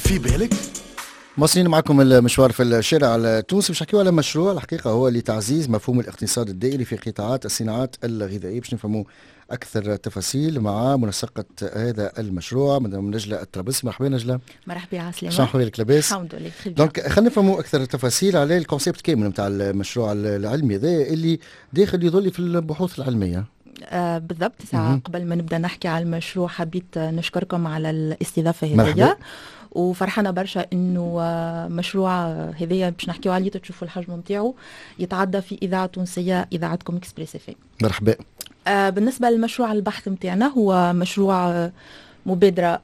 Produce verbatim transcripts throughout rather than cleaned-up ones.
في بالك؟ مواصلين معكم المشوار في الشارع التونسي. باش نحكيو على مشروع الحقيقه هو لتعزيز مفهوم الاقتصاد الدائري في قطاعات الصناعات الغذائيه. باش نفهموا اكثر تفاصيل مع منسقه هذا المشروع مدام نجله الطرابلسي. مرحبا نجله. مرحبا عسلامة. شنو احوالك؟ لاباس؟ الحمد لله بخير. دونك خلينا نفهموا اكثر تفاصيل على الكونسيبت كامل نتاع المشروع العلمي هذا اللي داخل يظل في البحوث العلميه. آه بالضبط. ساعة قبل ما نبدا نحكي على المشروع حبيت نشكركم على الاستضافه هذه، وفرحانه برشا انه مشروع هذايا باش نحكيو عليه تشوفوا الحجم نتاعو يتعدى في اذاعه تونسيه اذاعتكم اكسبريس اف ام. مرحبا. آه بالنسبه للمشروع البحث نتاعنا هو مشروع مبادرة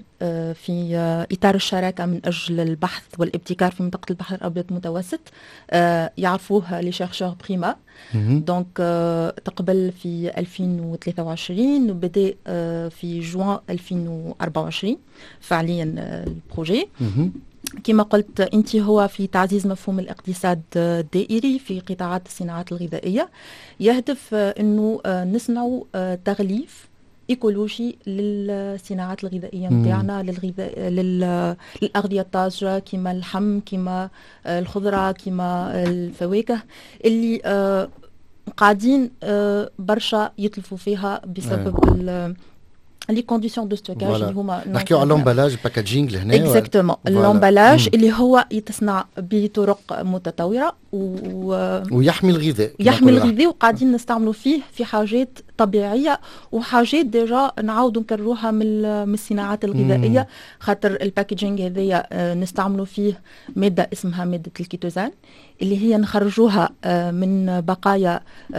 في إطار الشراكة من أجل البحث والابتكار في منطقة البحر الأبيض المتوسط، يعرفوه لي شيرشور بريما. دونك تقبل في ألفين وثلاثة وعشرين وبدأ في جوان ألفين وأربعة وعشرين فعليا البروجي. كما قلت أنت هو في تعزيز مفهوم الاقتصاد الدائري في قطاعات الصناعات الغذائية، يهدف أنه نصنع تغليف ايكولوجي للصناعات الغذائيه نتاعنا، للغذاء لل... للاغذيه الطازجه كما اللحم كما الخضره كما الفواكه اللي آه قاعدين آه برشا يتلفوا فيها بسبب ال... لي كونديسيون دو ستوكاج اللي هما نحكيو على لومبالاج باكاجينغ لهنا. اكزاكتومون اللومبالاج اللي هو يتصنع بطرق متطوره و... ويحمي الغذاء يحمي الغذاء وقاعدين نستعملوا فيه في حاجات طبيعيه وحاجات ديجا نعاودوا نكرروها من من الصناعات الغذائيه. خاطر الباكجينغ هذايا نستعملوا فيه ماده اسمها ماده الكيتوزان اللي هي نخرجوها من بقايا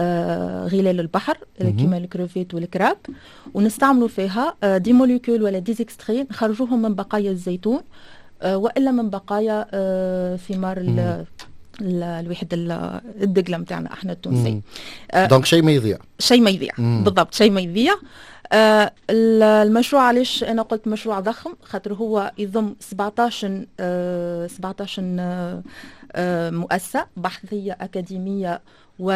غلال البحر كما الكروفيت والكراب، ونستعملوا فيها دي موليكول ولا دي اكستري نخرجوهم من بقايا الزيتون والا من بقايا ثمار الواحد الدقله نتاعنا احنا التونسي. دونك شيء ما يضيع. شيء ما يضيع بالضبط، شيء ما يضيع. آه المشروع علاش انا قلت مشروع ضخم؟ خاطر هو يضم سبعطاش آه سبعطاش آه آه مؤسسه بحثيه اكاديميه و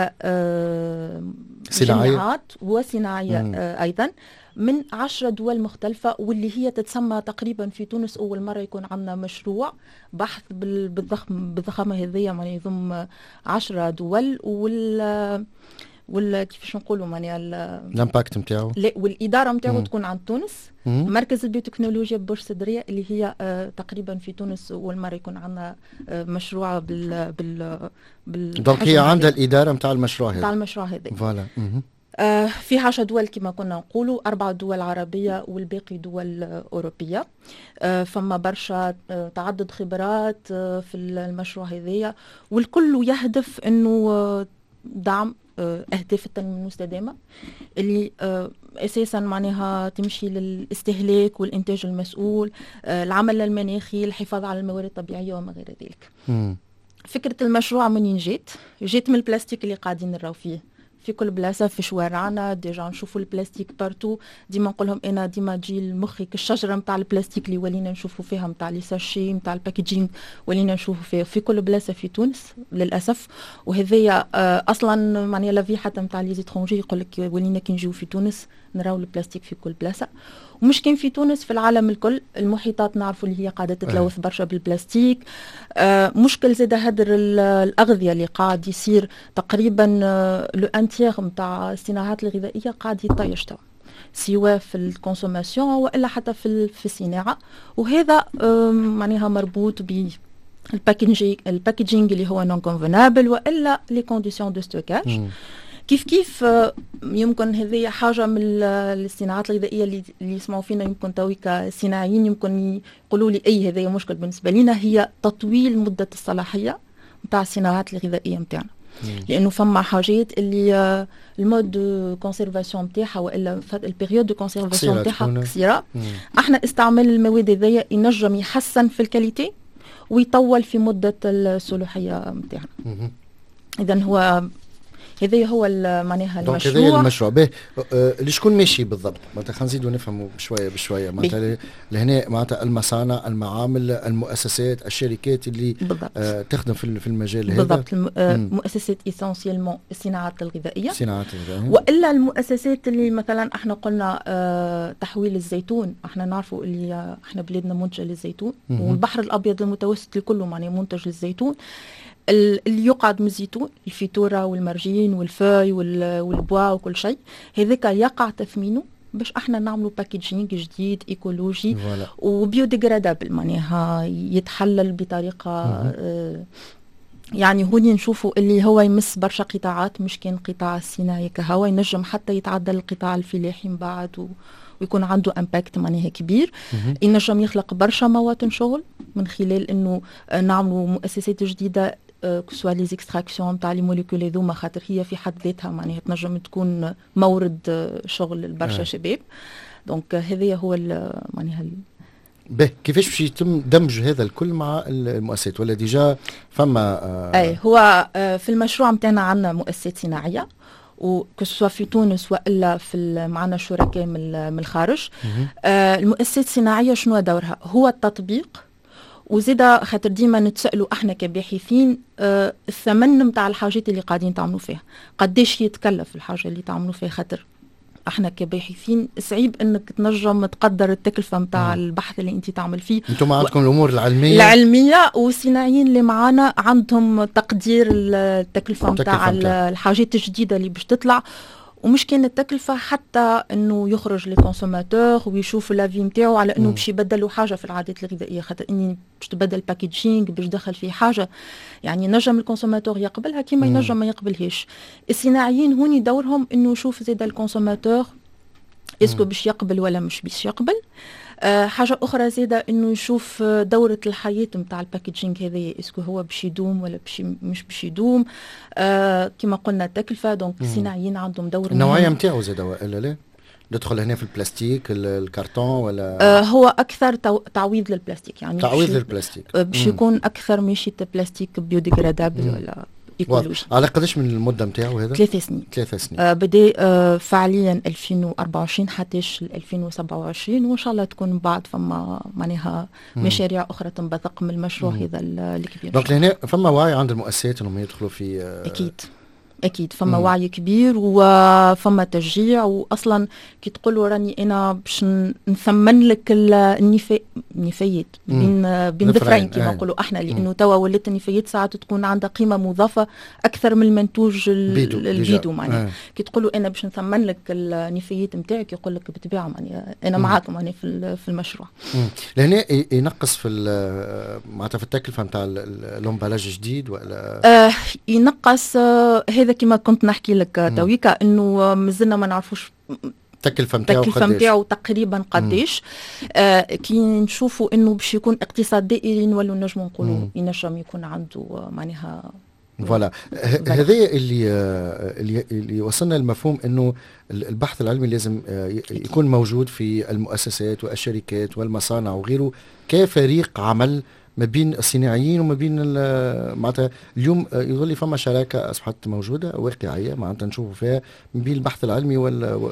آه جامعات وصناعيه آه ايضا من عشرة دول مختلفة، واللي هي تتسمى تقريبا في تونس أول مرة يكون عندنا مشروع بحث بالضخم بالضخامة هذية، يعني يضم عشرة دول وال وال كيفاش نقولوا معناها الامباكت نتاعو والاداره نتاعو تكون عند تونس. مم. مركز البيوتكنولوجيا ببرج صدريه اللي هي آه تقريبا في تونس اول مره يكون عندنا آه مشروع بال بال بال دونك هي عندها الاداره نتاع المشروع هذا نتاع المشروع هذا فوالا. آه في عشر دول كما كنا نقولوا، أربع دول عربية والباقي دول آه أوروبية. آه فما برشا آه تعدد خبرات آه في المشروع هذايا، والكل يهدف أنه آه دعم آه أهداف التنمية المستدامة اللي آه أساسا معناها تمشي للاستهلاك والإنتاج المسؤول، آه العمل المناخي، الحفاظ على الموارد الطبيعية وما غير ذلك. م. فكرة المشروع منين جيت؟ جيت من البلاستيك اللي قاعدين نراو فيه في كل بلاصه في شوارعنا. ديجا نشوفوا البلاستيك بارتو، ديما نقولهم انا ديما تجي لمخي الشجره نتاع البلاستيك اللي ولينا نشوفوا فيها نتاع لي ساشي نتاع الباكيجينغ ولينا نشوفوا فيه في كل بلاصه في تونس للاسف. وهذيا اصلا معناها لا في حتى نتاع لي زيترونجي يقول لك ولينا كي نجيو في تونس نراو البلاستيك في كل بلاصه، ومش كان في تونس في العالم الكل. المحيطات نعرفوا اللي هي قاعده تتلوث برشا بالبلاستيك. آه مشكل زاد هدر الاغذيه اللي قاعد يصير تقريبا آه لو انتيغ نتاع الصناعات الغذائيه قاعد يطيش توا، سواء في الكونسوماسيون والا حتى في في الصناعه. وهذا آه معناها مربوط ب الباكيجينغ الباكيجينغ اللي هو نون كونفنابل والا لي كونديسيون دو ستوكاج. كيف كيف يمكن هذه حاجه من الصناعات الغذائيه اللي يسمعوا فينا يمكن تويكا صناعيين يمكن يقولوا لي اي هذه مشكل بالنسبه لنا، هي تطويل مده الصلاحيه نتاع الصناعات الغذائيه نتاعنا. لانه فما حاجات اللي المود دو كونسيرفاسيون نتاعها والا البيريود دو كونسيرفاسيون نتاعها قصيره. احنا استعمال المواد هذيا ينجم يحسن في الكاليتي ويطول في مده الصلاحيه نتاعنا. اذا هو هذا هو معناها دونك المشروع. هذا المشروع به اللي شكون ماشي بالضبط معناتها خلينا نزيدوا نفهموا بشويه بشويه معناتها لهنا معناتها المصانع المعامل المؤسسات الشركات اللي آه تخدم في في المجال هذا بالضبط. المؤسسات اسونسيلمون الصناعات الغذائيه الصناعات الغذائيه والا المؤسسات اللي مثلا احنا قلنا آه تحويل الزيتون. احنا نعرفوا اللي احنا بلادنا منتجه للزيتون والبحر الابيض المتوسط كله معناه منتج للزيتون. اللي يقعد من الزيتون الفيتورة والمرجين والفاي والبوا وكل شيء هذاك يقع تثمينه باش احنا نعملوا باكيجينج جديد ايكولوجي وبيوديجرادابل معناها يتحلل بطريقه آه يعني هوني نشوفوا اللي هو يمس برشا قطاعات مش كان قطاع الصناعي كهوا ينجم حتى يتعدى القطاع الفلاحي من بعد و ويكون عنده امباكت معناها كبير. ينجم يخلق برشا مواطن شغل من خلال انه نعملوا مؤسسات جديده كسوا لي زيكستراكسيون نتاع لي موليكول هذوما خاطر هي في حد ذاتها معناها تنجم تكون مورد شغل لبرشا شباب. دونك هذا هو معناها به كيفاش باش يتم دمج هذا الكل مع المؤسسات ولا ديجا فما آه اي هو آه في المشروع نتاعنا عندنا مؤسسات صناعيه وكسوا في تونس والا في معنا شركاء من من الخارج. آه المؤسسات الصناعيه شنو دورها؟ هو التطبيق وزيدا خاطر ديما نتسألوا احنا كباحثين آه الثمن نتاع الحاجات اللي قاعدين تعملوا فيها قداش يتكلف الحاجه اللي تعملوا فيها خاطر احنا كباحثين صعيب انك تنجم تقدر التكلفه نتاع البحث اللي انت تعمل فيه. انتم عندكم و... الامور العلميه العلميه والصناعيين اللي معانا عندهم تقدير التكلفه نتاع الحاجات الجديده اللي باش تطلع ومش كان التكلفه حتى انه يخرج للكونسوماتور ويشوف لافي نتاعو على انه باش يبدلوا حاجه في العادات الغذائيه خاطر اني باش تبدل باكيجينج باش دخل فيه حاجه يعني نجم الكونسوماتور يقبلها كيما ينجم ما يقبلهاش. الصناعيين هوني دورهم انه يشوف زيد الكونسوماتور اسكو باش يقبل ولا مش باش يقبل. أه حاجه اخرى زيدا انه يشوف دوره الحياه نتاع الباكيجينج هذايا اسكو هو باش يدوم ولا باش مش باش يدوم. أه كما قلنا التكلفه دونك الصناعيين عندهم دور. النوعيه نتاعو زيدا ولا لا ندخل هنا في البلاستيك الكرتون ولا أه هو اكثر تعويض للبلاستيك يعني تعويض للبلاستيك باش يكون اكثر ماشي بلاستيك بيوديجرادابل ولا ايكولوجي. على قداش من المده نتاعو هذا؟ ثلاث سنين. ثلاث سنين. آه بدا آه فعليا ألفين وأربعة وعشرين حتى ألفين وسبعة وعشرين وان شاء الله تكون بعد فما معناها مشاريع اخرى تنبثق من المشروع مم. هذا الكبير. دونك هنا فما وعي عند المؤسسات انهم يدخلوا في آه اكيد اكيد فما مم. وعي كبير وفما تشجيع واصلا كي تقولوا راني انا باش نثمن لك النفايات النفايات بين بين ضفرين كما نقولوا احنا لانه توا ولات النفايات ساعات تكون عندها قيمه مضافه اكثر من المنتوج البيدو معناها. كي تقولوا انا باش نثمن لك النفايات نتاعك يقول لك بالطبيعه معناها انا معاكم يعني في في المشروع. لهنا ينقص في معناتها في التكلفه نتاع اللومبالاج جديد ولا آه ينقص آه هذا كما كنت نحكي لك تويكا انه مازلنا ما نعرفوش التكلفه نتاعو التكلفه نتاعو تقريبا قداش. آه كي نشوفوا انه باش يكون اقتصاد دائري نولوا نجموا نقولوا ينجم يكون عنده معناها فوالا. هذا اللي اللي اللي وصلنا للمفهوم انه البحث العلمي لازم يكون موجود في المؤسسات والشركات والمصانع وغيره كفريق عمل ما بين الصناعيين وما بين معناتها اليوم يظل فما شراكه اصبحت موجوده واقعيه معناتها نشوفوا فيها ما بين البحث العلمي وال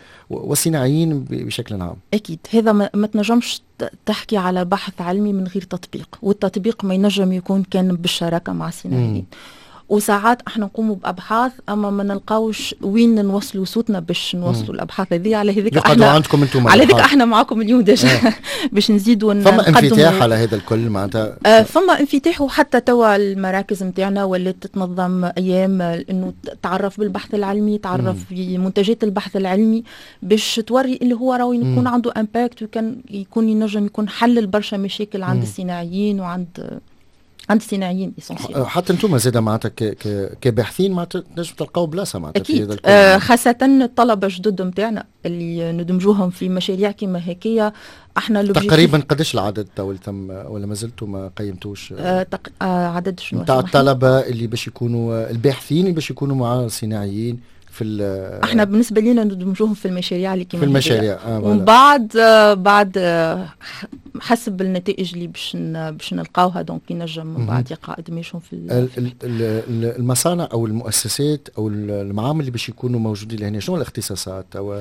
والصناعيين بشكل عام. اكيد هذا ما تنجمش تحكي على بحث علمي من غير تطبيق والتطبيق ما ينجم يكون كان بالشراكه مع الصناعيين. وساعات احنا نقوموا بابحاث اما ما نلقاوش وين نوصلوا صوتنا باش نوصلوا الابحاث هذه على هذيك احنا عندكم انتم على هذيك احنا معكم اليوم ديجا باش نزيدوا نقدموا فما انفتاح على هذا الكل معناتها آه فما انفتاح وحتى توا المراكز نتاعنا ولات تتنظم ايام انه تعرف بالبحث العلمي تعرف بمنتجات البحث العلمي باش توري اللي هو راهو يكون عنده امباكت وكان يكون ينجم يكون حل برشا مشاكل عند الصناعيين وعند عند الصناعيين اسونسيال. حتى انتم زاده معناتها كباحثين معناتها تنجم تلقاو بلاصه معناتها في هذا الكل. آه خاصه الطلبه الجدد نتاعنا اللي ندمجوهم في مشاريع كيما هكايا احنا تقريبا قداش العدد تو تم ولا ما زلتوا ما قيمتوش؟ آه تق... آه عدد شنو نتاع الطلبه اللي باش يكونوا الباحثين اللي باش يكونوا مع الصناعيين في احنا بالنسبه لنا ندمجوهم في المشاريع اللي كيما في المشاريع آه ومن بعد آه بعد آه حسب النتائج اللي باش باش نلقاوها دونك ينجم من بعد يقع ادميجهم في ال- ال- ال- ال- المصانع او المؤسسات او المعامل اللي باش يكونوا موجودين لهنا، شنو الاختصاصات او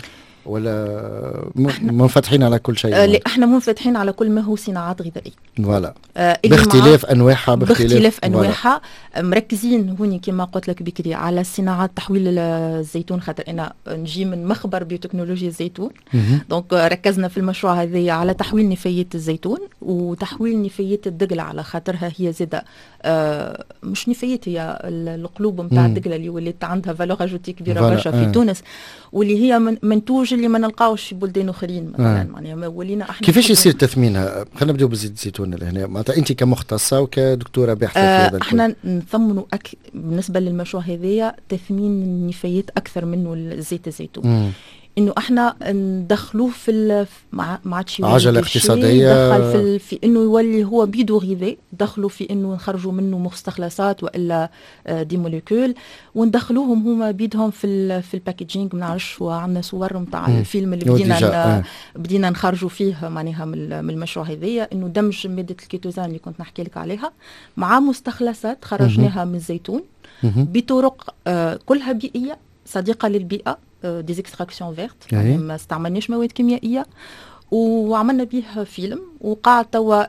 ولا م- منفتحين على كل شيء؟ آه، لا احنا منفتحين على كل ما هو صناعات غذائيه فوالا آه، اللي باختلاف انواعها، باختلاف فوالا. انواعها. مركزين هوني كما قلت لك بكري على صناعات تحويل الزيتون، خاطر انا نجي من مخبر بيوتكنولوجيا الزيتون. مهم. دونك ركزنا في المشروع هذا على تحويل نفايات الزيتون وتحويل نفايات الدقله، على خاطرها هي زاده آه مش نفايات، هي ال- القلوب نتاع مم. الدقله اللي ولات عندها فالور اجوتي كبيره فوالا، برشا في آه. تونس، واللي هي من منتوج اللي ما نلقاوش في بلدان اخرين مثلا. آه. معناها ما ولينا احنا كيفاش نحبوا- يصير تثمينها؟ خلينا نبداو بزيت الزيتون لهنا، معناتها انت كمختصه وكدكتوره باحثه في آه هذا الكل. احنا نثمنوا أك... بالنسبه للمشروع هذايا تثمين النفايات اكثر منه زيت الزيتون. مم. انه احنا ندخلوه في ال... ما ما عادش يولي عجلة ديشي، اقتصادية. دخل في ال... في انه يولي هو بيدو غذاء، دخلوا في انه نخرجوا منه مستخلصات والا آه، دي موليكول، وندخلوهم هما بيدهم في ال... في الباكيجينج. ما نعرفش عندنا صور نتاع مم. الفيلم اللي هو بدينا ديجا، ن... آه. بدينا نخرجوا فيه معناها من من المشروع هذايا، انه دمج ماده الكيتوزان اللي كنت نحكي لك عليها مع مستخلصات خرجناها من الزيتون مهم. بطرق آه، كلها بيئيه صديقه للبيئه، دي اكستراكسيون فيرت، أي. يعني ما استعملناش مواد كيميائيه، وعملنا به فيلم. وقاعد توا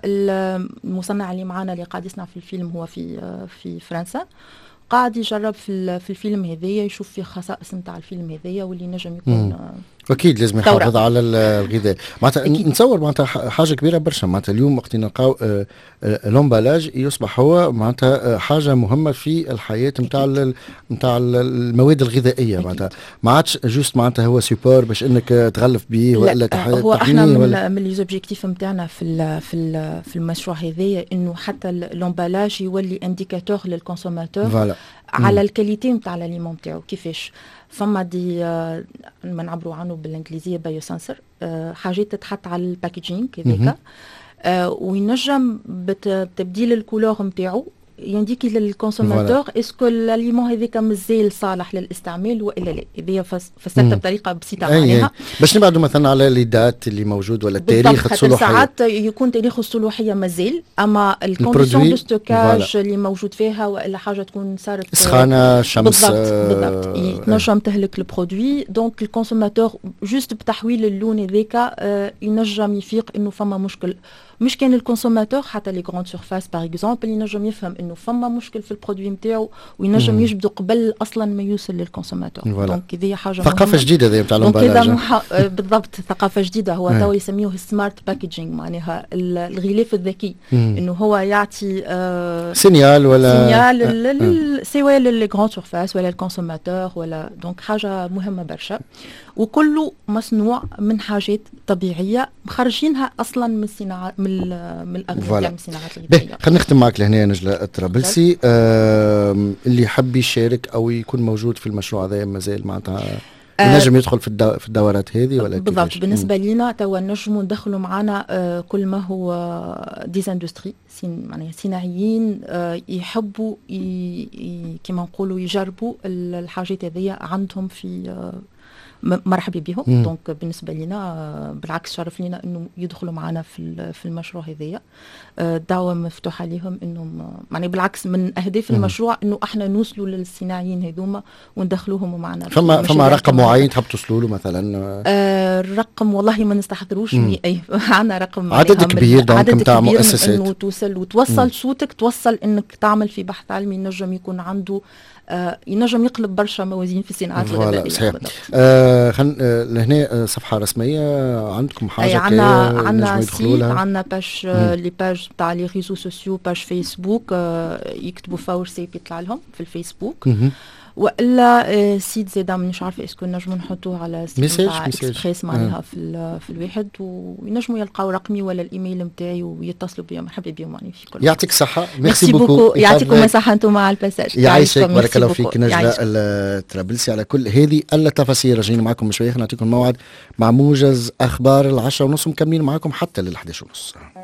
المصنع اللي معنا اللي قاعد يصنع في الفيلم هو في آه، في فرنسا، قاعد يجرب في ال- في الفيلم هذايا، يشوف في خصائص نتاع الفيلم هذايا واللي نجم يكون مم. آه، اكيد لازم ثورة. يحافظ على ال- الغذاء. معناتها أكيد. نتصور معناتها ح- حاجه كبيره برشا. معناتها اليوم وقت نلقاو آه، آه، لومبالاج يصبح هو معناتها آه، حاجه مهمه في الحياه نتاع نتاع المواد الغذائيه. أكيد. معناتها ما عادش جوست معناتها هو سيبور باش انك آه، تغلف به لا، ولا آه، تح- هو احنا تحميه من ولا من لي زوبجيكتيف نتاعنا في ال في ال في المشروع هذايا انه حتى اللومبالاج يولي انديكاتور للكونسوماتور فوالا. على الكاليتي نتاع الاليمون نتاعو. كيفاش فما دي آه، ما نعبروا عنه بالانجليزيه بايو سنسر، آه، حاجات تتحط على الباكيجينج مهم. هذاك، آه، وينجم بت- بتبديل الكولور نتاعو ينديكي للكونسوماتور اسكو الاليمون هذاك مازال صالح للاستعمال والا لا. هذه فس- فسرتها مم. بطريقه بسيطه أي أي. معناها. باش نبعدوا مثلا على الليدات اللي موجود ولا بالضبط، التاريخ خاطر الصلاحيه. ساعات يكون تاريخ الصلاحيه مازال، اما الكونديسيون البرودوي، دو ستوكاج فوالا. اللي موجود فيها والا حاجه تكون صارت سخانه شمس. بالضبط آه، بالضبط يتنجم تهلك البرودوي. دونك الكونسوماتور جوست بتحويل اللون هذاك آه، ينجم يفيق انه فما مشكل. مش كان الكونسوماتور حتى لي غروند سورفاس باغ اكزومبل ينجم يفهم انه فما مشكل في البرودوي نتاعو وينجم مم. يجبدو قبل اصلا ما يوصل للكونسوماتور. فوالا. دونك هذه حاجه ثقافه مهمة. جديده هذه نتاع دونك هذا اللومبالاج. مح... آه، بالضبط ثقافه جديده. هو آه. تو يسميوه سمارت باكيجينج، معناها ال- الغلاف الذكي، مم. انه هو يعطي آه سينيال ولا سينيال آه، لل- آه. لل- سواء للغران سورفاس ولا الكونسوماتور ولا. دونك حاجه مهمه برشا، وكله مصنوع من حاجات طبيعيه مخرجينها اصلا من الصناعات من ال- من الاغذيه، فوالا. من الصناعات باهي الغذائيه. خلينا نختم معك لهنا نجلة الطرابلسي. آم، اللي يحب يشارك او يكون موجود في المشروع هذا مازال معناتها آه، ينجم يدخل في الدو... في الدورات هذه ولا بالضبط. كيفاش؟ بالنسبه لينا توا نجموا ندخلوا معنا آه، كل ما هو ديزاندستري معناها صناعيين آه، يحبوا ي... ي... كما نقولوا يجربوا ال- الحاجات هذيا عندهم في آه، م- مرحبا بهم. مم. دونك بالنسبه لنا آه، بالعكس شرف لنا انه يدخلوا معنا في ال- في المشروع هذايا. آه، الدعوه مفتوحه لهم انهم يعني بالعكس من اهداف مم. المشروع انه احنا نوصلوا للصناعيين هذوما وندخلوهم معنا في فما فما المشاريع رقم كما معين تحب توصلوا له مثلا؟ آه، الرقم والله ما نستحضروش. مم. مي اي عندنا رقم عدد معناها من- كبير دونك عدد متاع كبير من مؤسسات. انه توصل وتوصل مم. صوتك، توصل انك تعمل في بحث علمي ينجم يكون عنده آه، ينجم يقلب برشا موازين في الصناعات فوالا، الغذائيه. صحيح. بالضبط. آه خل... آه لهنا آه، صفحه رسميه عندكم اي حاجه عندنا كي عندنا ينجموا يدخلوا سيت، لها؟ عندنا باج آه، لي باج تاع لي ريزو سوسيو، باج فيسبوك آه، يكتبوا فاور سيب يطلع لهم في الفيسبوك، مهم. والا آه، سيت زادا مش عارفه اسكو نجموا نحطوه على سيت ميساج- تاع ميساج. اكسبريس معناها في ال- في الواحد، وينجموا يلقاو رقمي ولا الايميل نتاعي ويتصلوا بيا. مرحبا بهم يعني في كل يعطيك الصحه. ميرسي بوكو. يعطيكم الصحه انتم مع الباساج. يعيشك. بارك ميرسي الله بوكو. فيك نجلة يعيشك. الطرابلسي على كل هذه التفاصيل. راجعين معكم شويه، نعطيكم موعد مع موجز اخبار العشرة ونص، مكملين معكم حتى للحداش ونص.